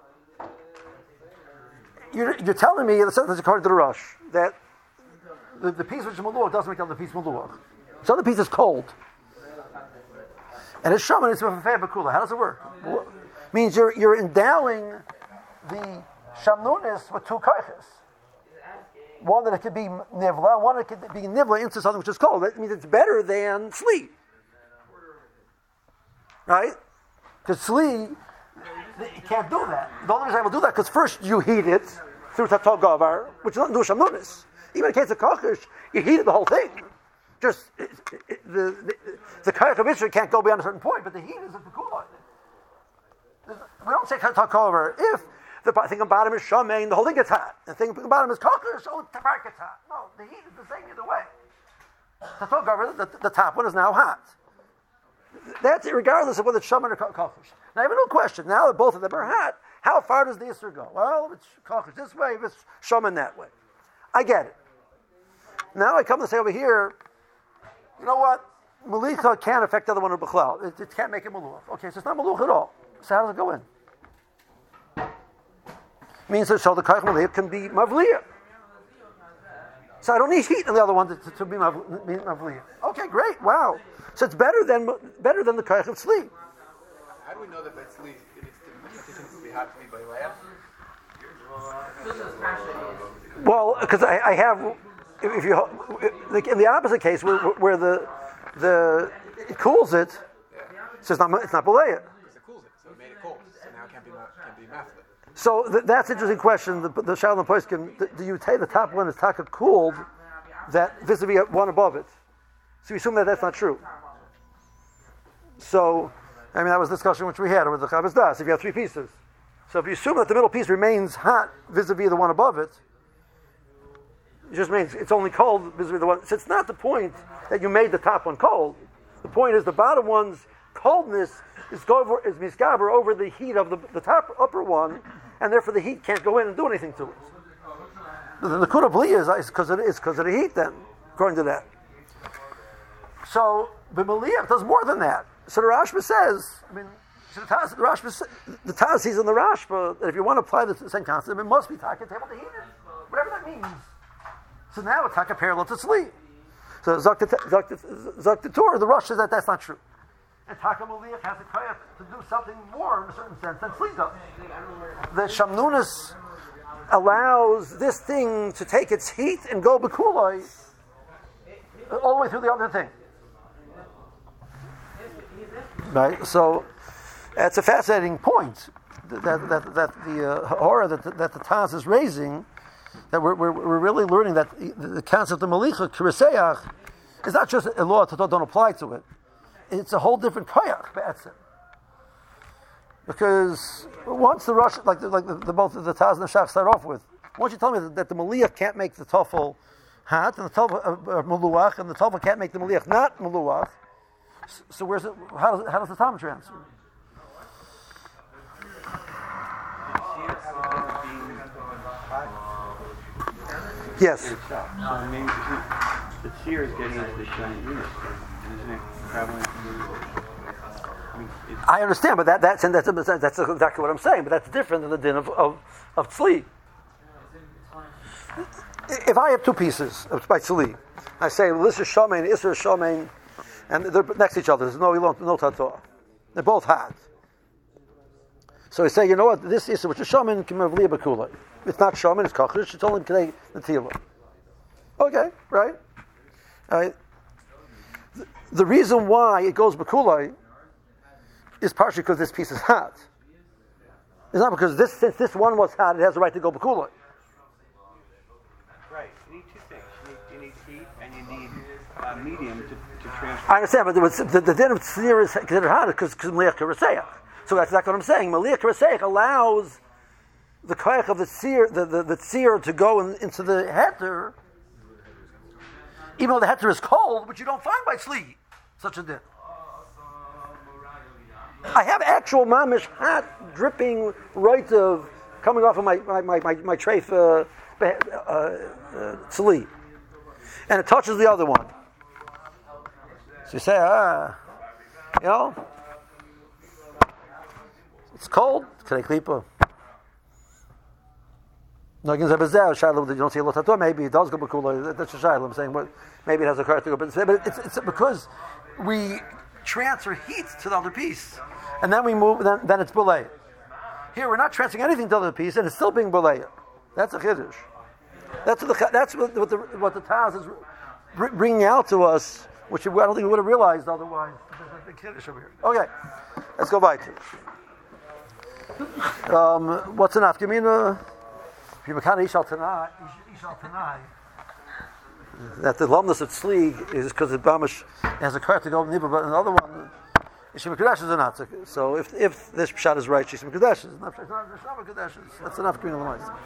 Speaker 1: You're, you're telling me, the sentence according to the Rush, that the, the piece which is Maluach doesn't make the other piece Maluach. So the other piece is cold. And it's Shomen, it's Bekulai. How does it work? Means you're you're endowing the shamnunis with two kaiches. One that it could be nivla, one that it could be nivla into something which is cold. That means it's better than sleep, right? Because sleep, you can't do that. The only reason I will do that because first you heat it through tatal gavar, which doesn't do shamnunis. Even in the case of kachish, you heated the whole thing. Just it, it, the the, the kaich of Israel can't go beyond a certain point, but the heat is at the cooler. We don't say talk over if the thing on bottom is shamein, the whole thing gets hot. The thing on the bottom is koker, so the part gets hot. No, the heat is the same either way. The talk over, the, the top one is now hot. That's it, regardless of whether it's shamein or koker. Now I have a new question. Now that both of them are hot, how far does the Isser go? Well, if it's koker this way, if it's shamein that way. I get it. Now I come to say over here, you know what? Malicha can't affect the other one of Bechlal. It, it can't make it maluch. Okay, so it's not maluch at all. So how does it go in? Means that so the kaich maliyah can be mavliya. So I don't need heat in the other one to, to, to be mavliya. Okay, great. Wow. So it's better than better than the kaich of tzli.
Speaker 3: How do we know that by tzli it needs to be hot to be by layah?
Speaker 1: Well, because I, I have, if you in the opposite case where, where the the it cools it, so it's not it's not baleya. So th- that's an interesting question. The, the Shalom Poskim, do you take the top one is taka cooled, that vis-a-vis one above it? So you assume that that's not true. So, I mean, that was a discussion which we had with the Chavaz Das. If you have three pieces, so if you assume that the middle piece remains hot vis-a-vis the one above it, It just means it's only cold because the one. So it's not the point that you made the top one cold. The point is the bottom one's coldness is go over, is misgaber over the heat of the, the top upper one, and therefore the heat can't go in and do anything to it. The, the kuda bli is because it is because of the heat. Then, according to that. So the Maliach does more than that. So the Rashba says, I mean, so the Taz, the Rashba, the Taz sees in the Rashba that if you want to apply the same concept, it must be taka table to heat it, whatever that means. So now it's taka parallel to sleep. So Zok Torah, the Rosh says that that's not true. And taka Maliach has a kayach to do something more in a certain sense than sleep does. The Shamnunas allows this thing to take its heat and go bekulai all the way through the other thing. Right, so that's a fascinating point that that, that the uh, horror that the, that the Taz is raising. That we're, we're we're really learning that the concept of malicha kiriseach is not just a law that don't apply to it. It's a whole different koyach be'etzim. Because once the rush, like the, like the, the both of the Taz and the Shach start off with, once you tell me that, that the maliach can't make the tofel hot and the tofel uh, uh, maluach and the tofel can't make the maliach not maluach. So where's it? How does, how does the Talmud transfer? Yes.
Speaker 6: So it means the seer is getting into the shiny unit, isn't it? Traveling through.
Speaker 1: I understand, but that that's and that's that's exactly what I'm saying. But that's different than the din of of, of tzli. If I have two pieces of by tzli, I say well, this is shomein, this is shomein. And they're next to each other. There's no no tato. They're both hot. So we say, you know what? This is which is shaman kimavliya bakula. It's not shaman. It's kachrish. It's only today natila. Okay, right? Right. The, the reason why it goes bakula is partially because this piece is hot. It's not because this since this one was hot, it has the right to go bakula.
Speaker 6: Right. You need two things. You need, you need heat and you need uh, medium to.
Speaker 1: I understand, but was, the, the din of tzir is considered hot because Maliach Karaseach. So that's exactly what I'm saying. Maliach Karaseach allows the koyach of the tzir, the, the, the tzir to go in, into the heter, even though the heter is cold, which you don't find by tzli, such a din. I have actual mamish hot, dripping right of coming off of my my my my, my treif uh, uh, uh, tzli, and it touches the other one. So you say, ah, you know, it's cold. Can I klipa? No, you don't see a lot of maybe it does go bakula. That's a shayla. I'm saying, but maybe it has a car to go. But it's, it's because we transfer heat to the other piece, and then we move. Then, then it's bulay. Here we're not transferring anything to the other piece, and it's still being bulay. That's a chiddush. That's what the that's what, what the what the Taz is bringing out to us. Which I don't think we would have realized otherwise. There's a big kiddush over here. Okay, let's go by to. Um, what's an afkamina? That the lumnus of tzli is because the bamish has a cart to go niba, but another one, Ishim Kadesh is a not. So if if this pshat is right, Ishim Kadesh is not. It's not Kadesh. That's an afkamina l'mais.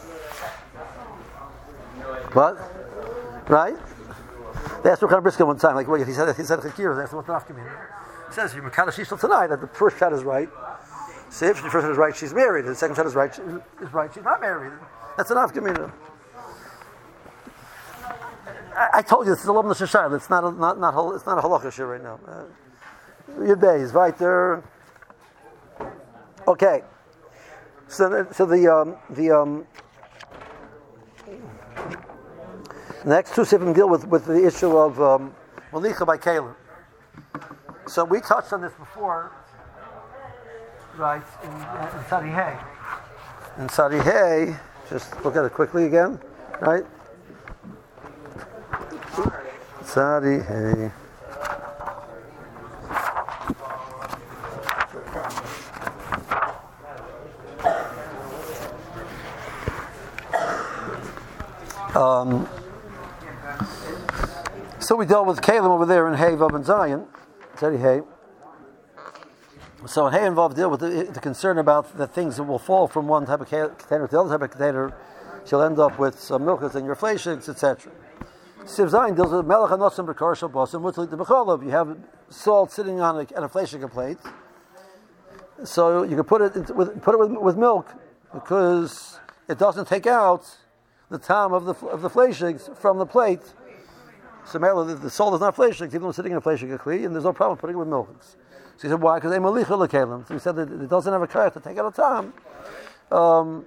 Speaker 1: But right. They asked Ruchan Briska one time, like, wait, he said, he said, Chakir, they asked him what the nafkamina. He says, you're Mekadosh Yishal tonight, that the first shot is right. So if the first shot is right, she's married. And the second shot is right, is right, she's not married. That's an nafkamina. I, I told you, this is a Lomna Shashayl. It's not a, not, not, it's not a halacha shir right now. Your day is right there. Okay. So, so the, um, the, um, the next two sifim deal with, with the issue of um, Malicha by Caleb. So we touched on this before, right, in, in Tzadi Hay. In Tzadi Hay, just look at it quickly again, right? Tzadi Hay. Um, so we dealt with Kalim over there in Hay, Vav, and Zion. Tzadi Hay. So Hay involved deal with the, the concern about the things that will fall from one type of container to the other type of container So you'll end up with some milchas in your fleishiks, et cetera. Siv Zayin deals with melech hanosim b'karshal bosim mutlik de b'cholav. You have salt sitting on a, on a fleishik plate, so you can put it into, with, put it with, with milk because it doesn't take out the time of the of the fleishiks from the plate. So the, the salt is not fleishiks, even though it's sitting in a fleishik kli, and there's no problem putting it with milk. So he said, why? Because they malicha lekelim. So he said that it doesn't have a karach to take out the time. Um,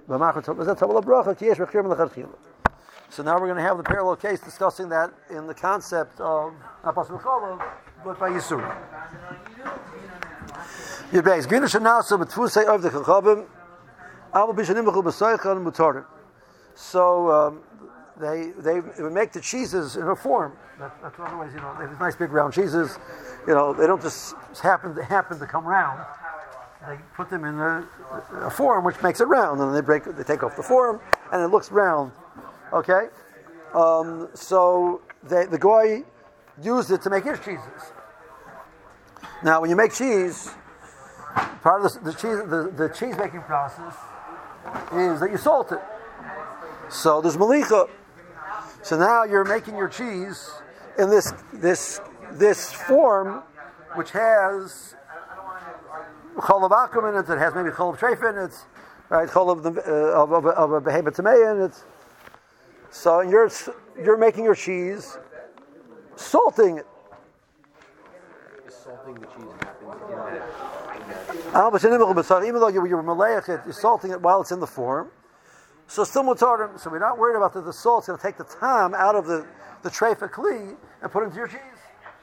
Speaker 1: So now we're going to have the parallel case discussing that in the concept of Apas Mecholov, but by Yisur. Yibbeis, Grina Shanasa, B'tfusei of the Chachabim, Abu Bishanimachul B'soicha and Mutarim. So um, they they would make the cheeses in a form. That, that's one of the ways, you know, they have these nice big round cheeses. You know, they don't just happen to happen to come round. They put them in a, a form which makes it round, and they break, they take off the form, and it looks round. Okay, um, so they, the goy used it to make his cheeses. Now, when you make cheese, part of the, the cheese the, the cheese making process is that you salt it. So there's malicha. So now you're making your cheese in this this this form, which has cholav akum in it. It has maybe cholav treif in it, right? Cholav uh, of, of, of a behemoth tamei in it. So you're you're making your cheese, salting it.
Speaker 3: Salting the cheese happens
Speaker 1: in even though you're, you're malayach it, you're salting it while it's in the form. So still mutar. So we're not worried about that the salt's going to take the time out of the the treifa kli and put it into your cheese.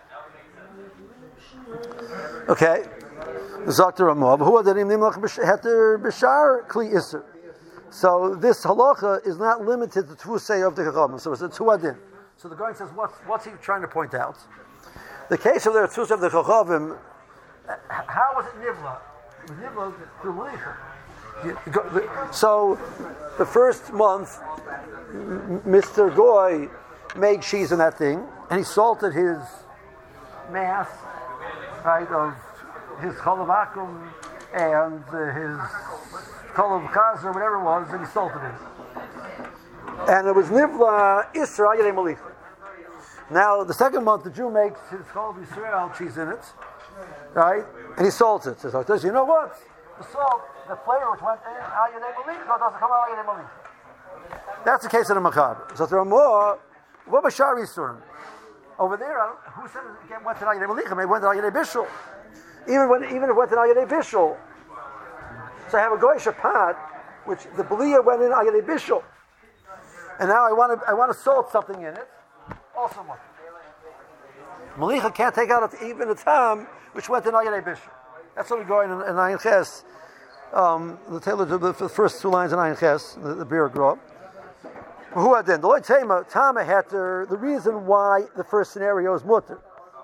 Speaker 1: Okay. Zakter Amav. Who adarim nimlach heter b'shar kli iser. So this halacha is not limited to tvusei of the chachamim. So it's a tuadin. So the guy says, what's what's he trying to point out? The case of the tvusei of the chachamim. How was it nivla? It was nivla through malicha. So the first month, Mister Goy made cheese in that thing, and he salted his mass, right, of his cholav akum and uh, his cholav chaz or whatever it was, and he salted it. And it was nivla isra yedei malicha. Now the second month, the Jew makes his cholav Yisrael cheese in it, right, and he salts it. So he says, you know what? The salt, the flavor which went in al yedei malicha doesn't come out al yedei malicha. That's the case of the Machaber. So there are more. What was Shari Yisurim? Over there, who said it went to al yedei malicha? Maybe it went to al yedei bishul. Even when, even if it went to al yedei bishul. So I have a goy shapat, which the belia went in al yedei bishul, and now I want to I want to salt something in it. Also, what? Malicha can't take out even a tam which went in al yedei bishul. That's what we go in in Ayin Ches. Um, the tailor to the first two lines in Ayin Ches, the, the beer grow. Who had then? The Lord Tema Tama Heter. The reason why the first scenario is mutter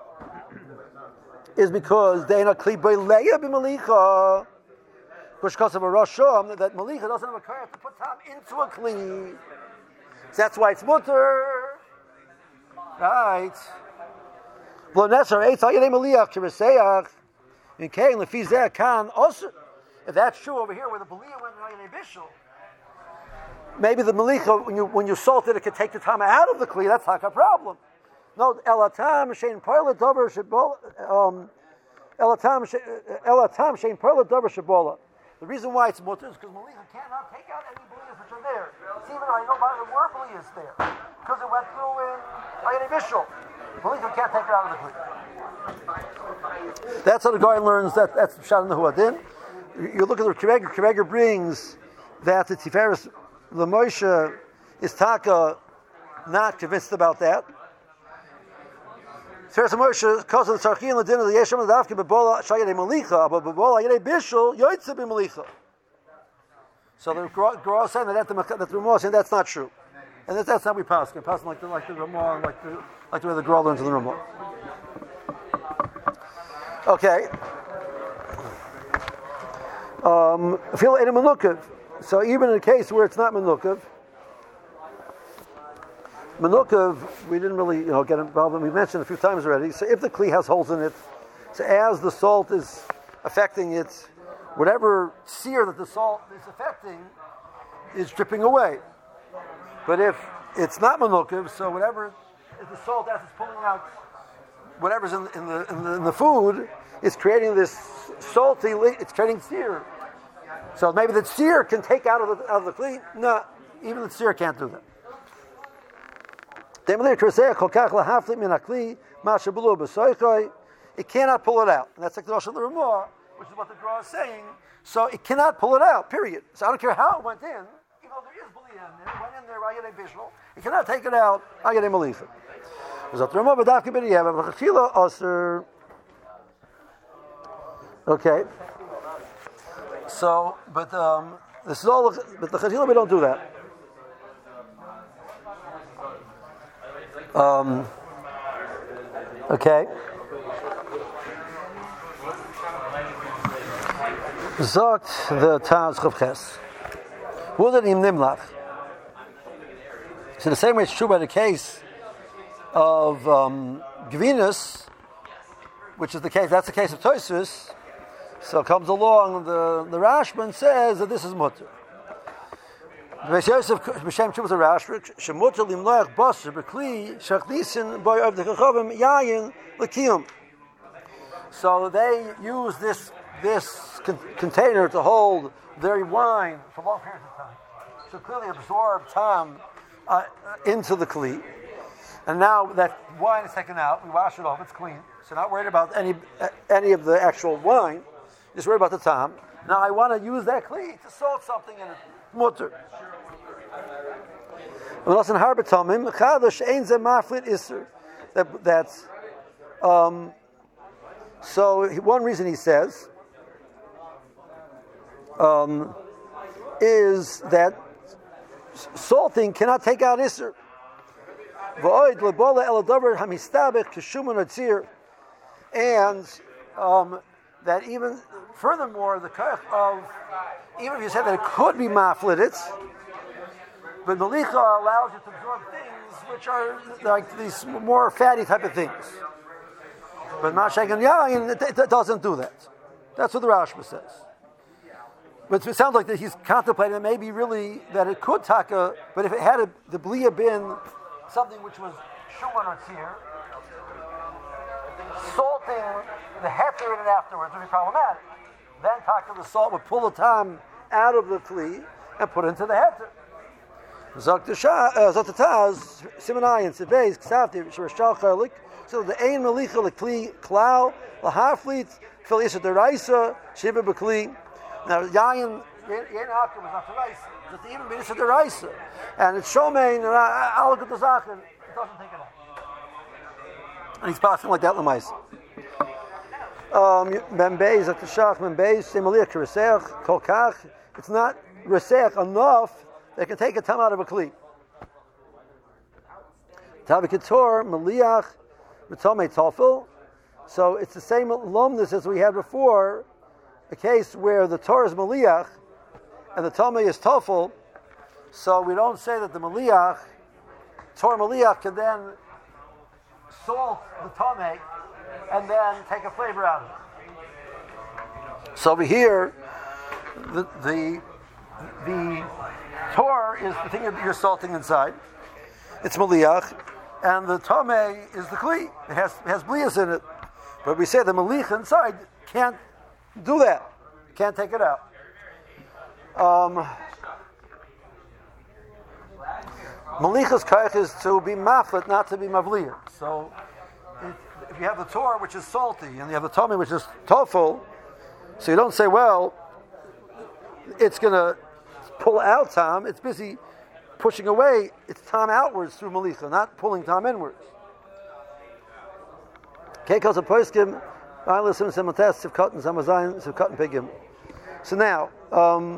Speaker 1: is because they not kli b'leya b'malicha. Because of a rasham that malicha doesn't have a karet to put tam into a kli. So that's why it's mutter, right? Lo neser eitz ayidei maliach k'reseach. In Kain lefizeh kan also. If that's true over here, where the belia went in ayidei bishul, maybe the malicha, when you when you salt it, it could take the time out of the kli. That's not a problem. No, elatam shein parla dover shabola. Um, elatam elatam shein parla dover shabola. The reason why it's mutter is because malicha cannot take out any beliyas which are there. It's even I know by the word beliyas there because it went through in ayidei bishul. Malicha can't take it out of the kli. That's how the guy learns that. That's shot in the huadin. You look at the Kireger. Kireger brings that the Tiferes the Moshe is taka not convinced about that. Tiferes Moshe because of the Tzarchim the din of the Yeshem and the Dafke bebola shayedei malicha, but bebola yedei bishul yoytze b'malicha. So the Gra saying that the that the Ramah saying that's not true, and that, that's not we pass. We pass like the like the Ramah like the like the way the Gra learns in the Ramah. Okay. Um, feel in a menukav. So even in a case where it's not menukav, menukav we didn't really you know get involved in. We mentioned a few times already. So if the kli has holes in it, so as the salt is affecting it, whatever sear that the salt is affecting is dripping away. But if it's not menukiv, so whatever, if the salt as it's pulling out whatever's in, in, the, in, the, in the food, is creating this salty, it's creating sear. So maybe the sear can take out of the, out of the kli. No, even the sear can't do that. It cannot pull it out. And that's like the Rosh of the Ramah, which is what the Gra is saying. So it cannot pull it out, period. So I don't care how it went in, even though there is belief in there, it went in there, I get a visual. It cannot take it out, I get a malicha. Okay. So, but um, this is all. But the chachila we don't do that. Um, okay. Zogt the Taz Chavches. Wouldn't him nimlach. So the same way it's true by the case of um, Gvinus, which is the case. That's the case of Tosfos. So comes along the the Rashba and says that this is mutter. Beis Yosef b'shem Shuvas Rashba shemutter limloach basar b'kli shachdisin by of the chachavim yayin l'kiyum. So they use this this con- container to hold their wine for long periods of time. So clearly absorb tam uh, into the kli, and now that wine is taken out, we wash it off. It's clean. So not worried about any uh, any of the actual wine. Just worry about the tam. Now I want to use that kli to salt something in it. Mutter. That that's um, so one reason he says um, is that salting cannot take out isser. And um, that even furthermore, the koch of even if you said that it could be maflititz, but malicha allows you to absorb things which are like these more fatty type of things. But mashak and yayin, it, it doesn't do that. That's what the Rashba says. But it sounds like that he's contemplating that maybe really that it could taka, but if it had a, the blia been something which was shuman or tzir, salting the heter in it afterwards would be problematic. Then taka the salt would pull the tam out of the kli and put it into the heter. Zoktataz simanayin sebeis ksavti shirashal chalik. So the ein malicha lekli klau lahaflit fil yisad deraisa shiva bekli. Now yayin yayin hakim was not deraisa. It's even been yisad deraisa, and it's shomein alagut zachen. It doesn't take it out. And he's passing like that lemais. Um, Membeis at the shach, membeis simaliach reseach kolkach. It's not reseach enough that can take a tam out of a kli. Tabikitor maliach v'tomei tofel. So it's the same alumnus as we had before, a case where the Torah is maliach and the tomei is tofel. So we don't say that the maliach, Torah maliach, can then salt the tomei and then take a flavor out of it. So over here, the the, the Torah is the thing that you're salting inside. It's maliach, and the tomei is the kli. It has it has blias in it, but we say the maliach inside can't do that. Can't take it out. Um, Malicha's kaich is to be maflet, not to be mavliya. So if, if you have the Torah, which is salty, and you have the tomei, which is tofu, so you don't say, well, it's going to pull out tam. It's busy pushing away its tam outwards through malicha, not pulling tam inwards. Kekos a poskim, v'aylisim semotes sivkotin samazayin sivkotin pigim. So now, um,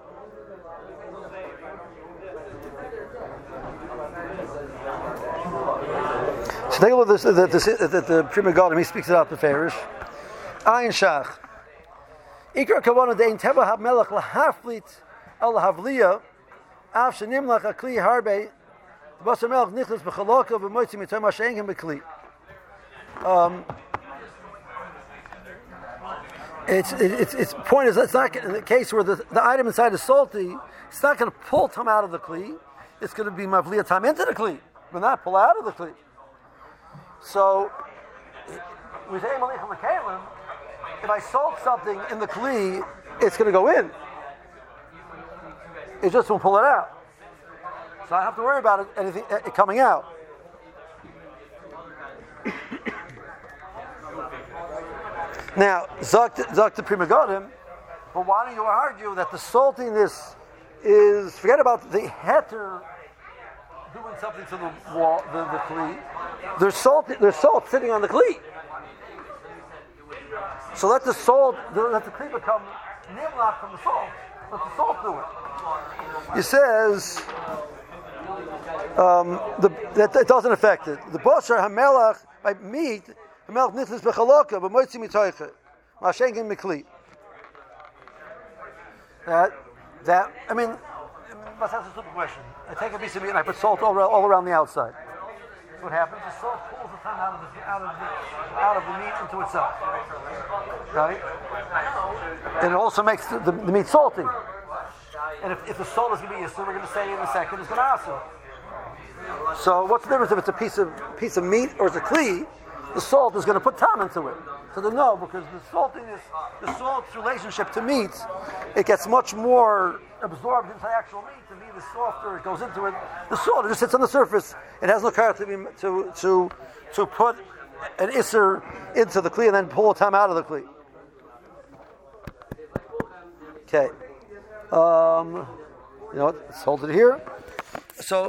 Speaker 1: so take a look at this. The, the, the, the Prima Gadim, he speaks it out to Farish. Ayin Shach. Ikar kavana dein teva hamelach lahaflit al havliya af shenimlach akli harbe the basar melach nichlas b'chaloka v'moitzi mitom ha'she'engim b'kli. Um, it's it's it's point is it's not in the case where the, the item inside is salty. It's not going to pull tam out of the kli. it's going to be mavliya time into the kli, but not pull out of the kli. So we say malicha mekalim. If I salt something in the kli, it's going to go in. It just won't pull it out. So I don't have to worry about it, anything it coming out. Now, Zok the Pri Megadim, but why do you argue that the saltiness is, forget about the heter doing something to the wall, the, the kli. There's salt, there's salt sitting on the kli. So let the salt, let the kli become nimlach from the salt. Let the salt do it. He says um, the, that it doesn't affect it. The bosher hamelach by meat hamelach nichlis bechaloka but moitzi mitoiche ma'ashengen mikli. That that I mean, that's a stupid question. I take a piece of meat and I put salt all around, all around the outside. What happens? The salt pulls the tongue out of the out of the out of the meat into itself, right? And it also makes the, the, the meat salty. And if, if the salt is going to be yisur, we're going to say in a second it's going to asur. So what's the difference if it's a piece of piece of meat or it's a kli? The salt is going to put tam into it. So they know because the saltiness, the salt's relationship to meat, it gets much more absorbed into the actual meat. The meat is softer; it goes into it. The salt it just sits on the surface. It has no character to be, to to to put an isser into the kli and then pull a tam out of the kli. Okay. Um, you know what? Let's hold it here. So.